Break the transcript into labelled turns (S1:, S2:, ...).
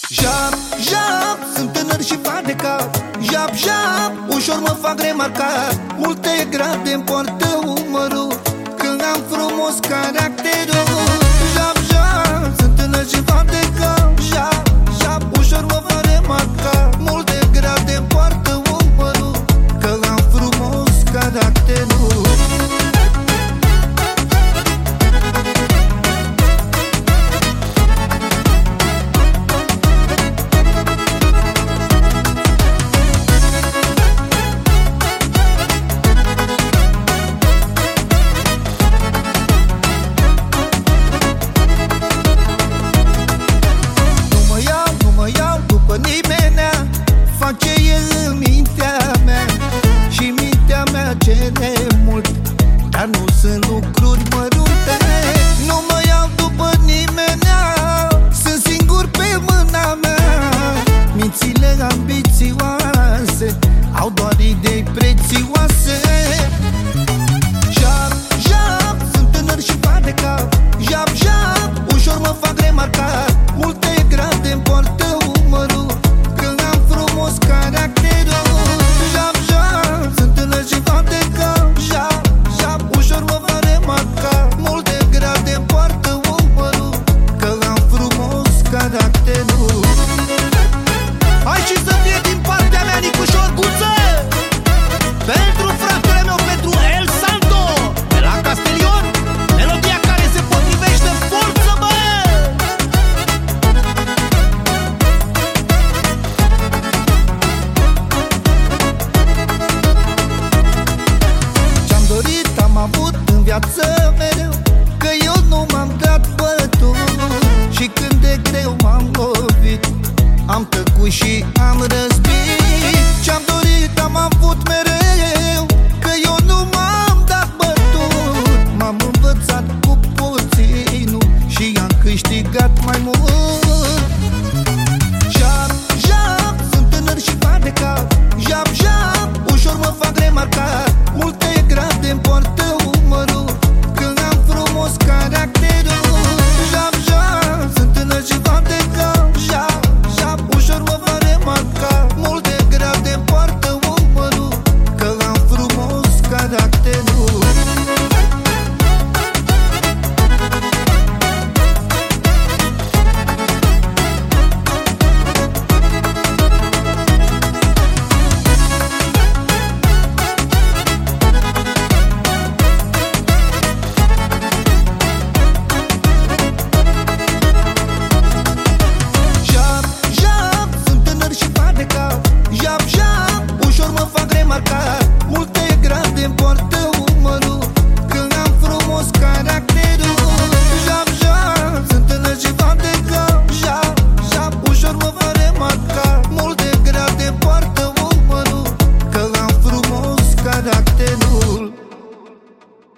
S1: Jap, jap, sunt tânăr și fac de cap. Jap, jap, ușor mă fac remarcat. Multe grade-mi poartă umărul când am frumos caracterul. Jap, jap, sunt tânăr și fac de cap. Jap, jap, ușor mă fac remarcat. Multe grade-mi poartă umărul când am frumos caracterul. Fac ce e în mintea mea și mintea mea cere mult, dar nu sunt lucruri mărunte. Nu mă iau după nimenea, sunt singur pe mâna mea. Mințile ambițioase au doar idei prețioase. Jap, jap, sunt tânăr și fac de cap. Jap, jap, ușor mă fac remarcat. Multe grade-mi poartă umărul când am frumos caracterul. Jap, jap, sunt tânăr și fac de cap. Jap, jap, ușor mă fac remarcat. Multe grade-mi poartă umărul când am frumos caracterul. Hai și să fie din partea mea Nicușor Guță, pentru fratele meu, pentru El Santo de la Castelion, melodia care se potrivește. Forță, bă! Ce-am dorit am avut în viață mereu, că eu nu m-am dat bătut. Și când de greu m-am lovit, am tăcut și